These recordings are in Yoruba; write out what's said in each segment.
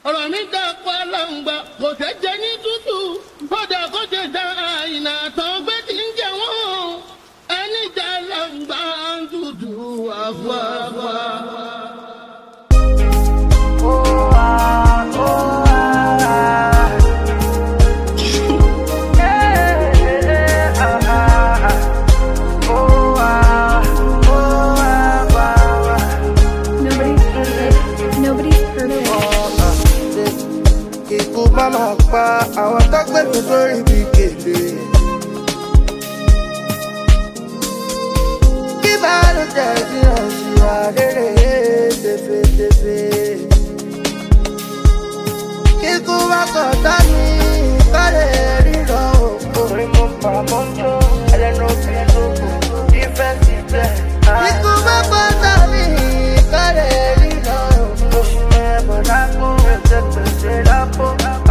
ọ̀rọ̀ mi dá pálángbà kò tẹ́ jẹ ní tútù kódà kó tẹ́ dá àìnà tán gbé tí ń jẹ wọ́n ẹni jà láǹgbà ń tútù àfúàfúà. Mama pa àwọn tó gbé mi sórí bí gèlè. Kí bá ló jẹ́ sí ọ̀sùn àrèrè tẹ̀fẹ̀tẹ̀fẹ̀. Kíkú wá kọ̀ dá mi kọ́lé rírọ̀ òkú. Orí mo pa mọ́ jó ẹlẹ́nu bí lóko ìfẹ́ ti tẹ̀. Kíkú wá kọ̀ dá mi kọ́lé rírọ̀ òkú. Oṣù mẹ́bọ̀ lápò ẹ̀jẹ̀ pèsè lápò.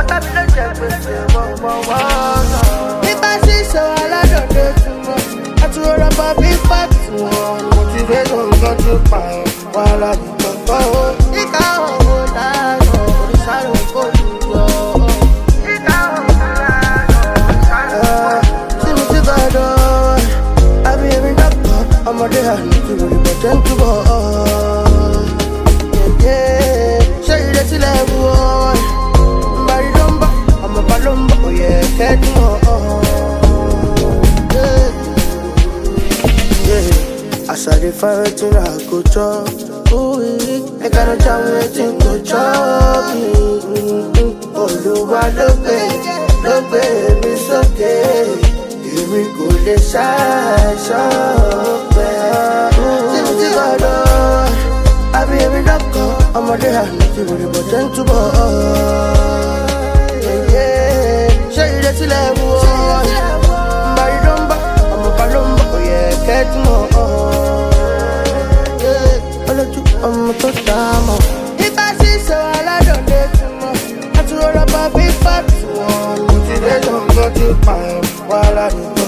Nípa ṣíṣe aládọ̀dé túmọ̀, àtúrọ̀rọ̀ bá bí pàtó wọn. Motivation nǹkan ti pààyàn, wàhálà nìkan kọ́ ó. Ìka òun láàárọ̀, oríṣàlù kò lù yọ. Ìka òun láàárọ̀, oríṣàlù kò lù yọ. Tí mo ti gbàdọ̀, àbí èmi dàpọ̀, ọmọdé àná ti wòlé bọ̀tẹ́ ń túbọ̀. Ṣé ìrètí lẹ́bù ọ́? Palombo, oh yeah, get more. Yeah, as I define wetin I go chop. I cannot tell wetin go chop me. Olúwa ló gbé mi sókè. Èmi kò lè ṣàìsọpẹ́. Tí mo ti gbọ́dọ̀, àbí èmi dọ́kọ̀. Ọmọdé àná ti wòlé bọ̀ jẹ́ ń túbọ̀. Ìrètí lẹ́bù ọ́, mbàrí ló ń bá, ọmọ Palombo, kò yẹ kẹ́tù mọ́. Olójú ọmọ tó dá mọ́. Nípa ṣíṣe aládọ̀dé túmọ̀, àtúrọ̀rọ̀ bá bí pàtó wọn. Motivation nǹkan ti pààyàn, wàhálà nìkan.